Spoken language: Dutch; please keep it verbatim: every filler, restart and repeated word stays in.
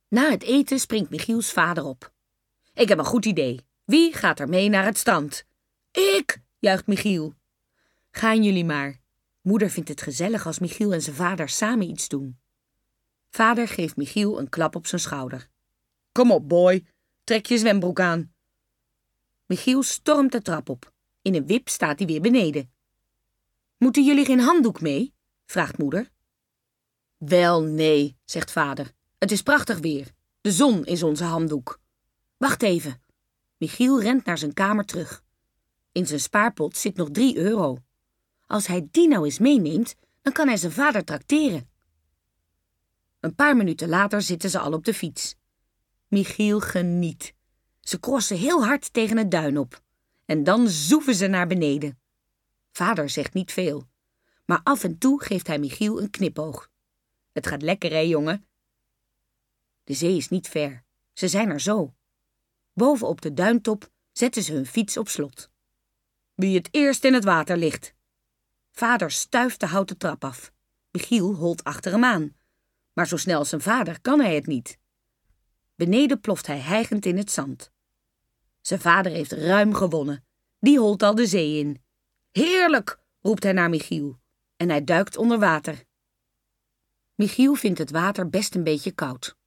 Na het eten springt Michiels vader op. Ik heb een goed idee. Wie gaat er mee naar het strand? Ik, juicht Michiel. Gaan jullie maar. Moeder vindt het gezellig als Michiel en zijn vader samen iets doen. Vader geeft Michiel een klap op zijn schouder. Kom op, boy. Trek je zwembroek aan. Michiel stormt de trap op. In een wip staat hij weer beneden. Moeten jullie geen handdoek mee? Vraagt moeder. Wel, nee, zegt vader. Het is prachtig weer. De zon is onze handdoek. Wacht even. Michiel rent naar zijn kamer terug. In zijn spaarpot zit nog drie euro. Als hij die nou eens meeneemt, dan kan hij zijn vader trakteren. Een paar minuten later zitten ze al op de fiets. Michiel geniet. Ze crossen heel hard tegen het duin op. En dan zoeven ze naar beneden. Vader zegt niet veel. Maar af en toe geeft hij Michiel een knipoog. Het gaat lekker, hè, jongen? De zee is niet ver. Ze zijn er zo. Boven op de duintop zetten ze hun fiets op slot. Wie het eerst in het water ligt. Vader stuift de houten trap af. Michiel holt achter hem aan. Maar zo snel als zijn vader kan hij het niet. Beneden ploft hij hijgend in het zand. Zijn vader heeft ruim gewonnen. Die holt al de zee in. Heerlijk, roept hij naar Michiel. En hij duikt onder water. Michiel vindt het water best een beetje koud.